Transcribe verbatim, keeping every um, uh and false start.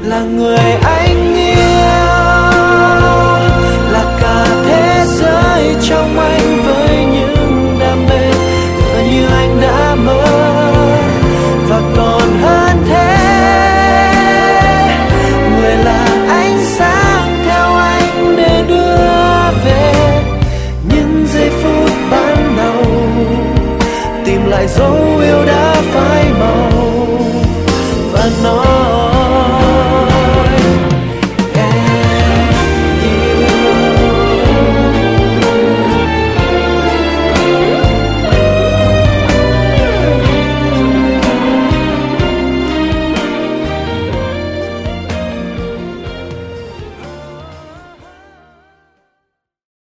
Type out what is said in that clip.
là người anh yêu, là cả thế giới trong anh với những đam mê tựa như anh đã mơ. Và còn hơn thế, người là ánh sáng theo anh để đưa về những giây phút ban đầu, tìm lại dấu yêu đã phai màu. Và nó